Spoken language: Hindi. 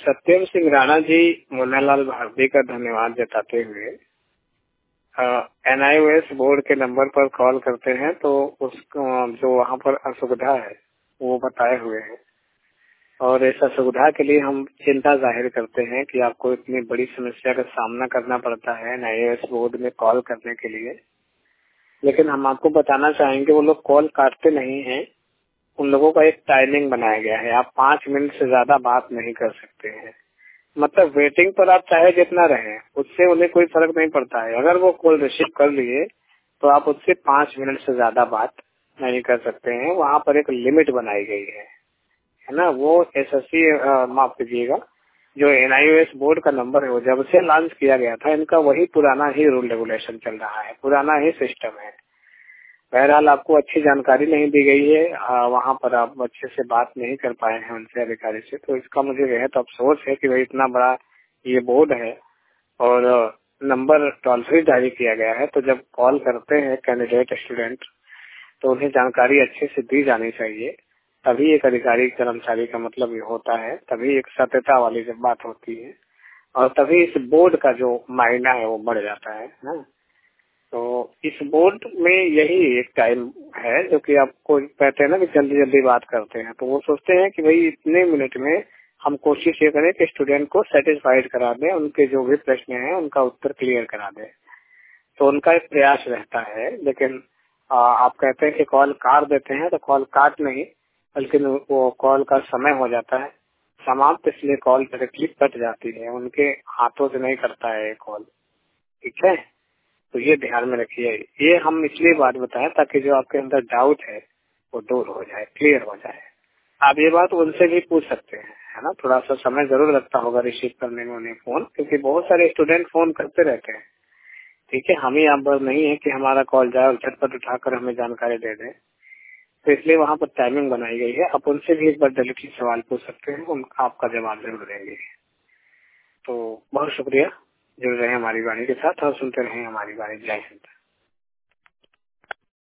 सत्यम सिंह राणा जी मुन्नालाल भारती का धन्यवाद जताते हुए NIOS बोर्ड के नंबर पर कॉल करते हैं तो उसको जो वहाँ पर असुविधा है वो बताए हुए हैं और इस असुविधा के लिए हम चिंता जाहिर करते हैं कि आपको इतनी बड़ी समस्या का सामना करना पड़ता है NIOS बोर्ड में कॉल करने के लिए। लेकिन हम आपको बताना चाहेंगे वो लोग कॉल काटते नहीं हैं। उन लोगों का एक टाइमिंग बनाया गया है, आप 5 मिनट से ज्यादा बात नहीं कर सकते हैं। मतलब वेटिंग पर आप चाहे जितना रहें उससे उन्हें कोई फर्क नहीं पड़ता है। अगर वो कॉल रिसीव कर लिए तो आप उससे 5 मिनट से ज्यादा बात नहीं कर सकते हैं। वहाँ पर एक लिमिट बनाई गई है ना। वो SSC माफ कीजिएगा, जो NIOS बोर्ड का नंबर है वो जब से लॉन्च किया गया था इनका वही पुराना ही रूल रेगुलेशन चल रहा है, पुराना ही सिस्टम है। बहरहाल आपको अच्छी जानकारी नहीं दी गई है, वहाँ पर आप अच्छे से बात नहीं कर पाए हैं उनसे अधिकारी से, तो इसका मुझे बेहद अफसोस है कि भाई इतना बड़ा ये बोर्ड है और नंबर टोल फ्री जारी किया गया है। तो जब कॉल करते हैं कैंडिडेट स्टूडेंट तो उन्हें जानकारी अच्छे से दी जानी चाहिए, तभी एक अधिकारी कर्मचारी का मतलब ये होता है, तभी एक सत्यता वाली जब बात होती है और तभी इस बोर्ड का जो मायना है वो बढ़ जाता है ना। तो इस बोर्ड में यही एक टाइम है जो कि आपको कहते हैं ना कि जल्दी जल्दी बात करते हैं, तो वो सोचते हैं कि भाई इतने मिनट में हम कोशिश ये करें कि स्टूडेंट को सेटिस्फाइड करा दें, उनके जो भी प्रश्न हैं उनका उत्तर क्लियर करा दें। तो उनका एक प्रयास रहता है। लेकिन आप कहते हैं कि कॉल काट देते हैं, तो कॉल काट नहीं बल्कि वो कॉल का समय हो जाता है समाप्त, इसलिए कॉल डायरेक्टली कट जाती है, उनके हाथों से नहीं करता है कॉल। ठीक है, तो ये ध्यान में रखिए। ये हम इसलिए बात बताएं ताकि जो आपके अंदर डाउट है वो दूर हो जाए, क्लियर हो जाए। आप ये बात उनसे भी पूछ सकते हैं, है ना। थोड़ा सा समय जरूर लगता होगा रिसीव करने में उन्हें फोन, क्योंकि बहुत सारे स्टूडेंट फोन करते रहते हैं। ठीक है, हम ही आप पर नहीं है कि हमारा कॉल जाए और झटपट उठाकर हमें जानकारी दे दें, तो इसलिए वहाँ पर टाइमिंग बनाई गई है। आप उनसे भी एक बार डायरेक्टली सवाल पूछ सकते हैं, उनका आपका जवाब जरूर देंगे। तो बहुत शुक्रिया, जुड़ रहे हैं हमारी वाणी के साथ और सुनते रहे हमारी वाणी। जय हिंद।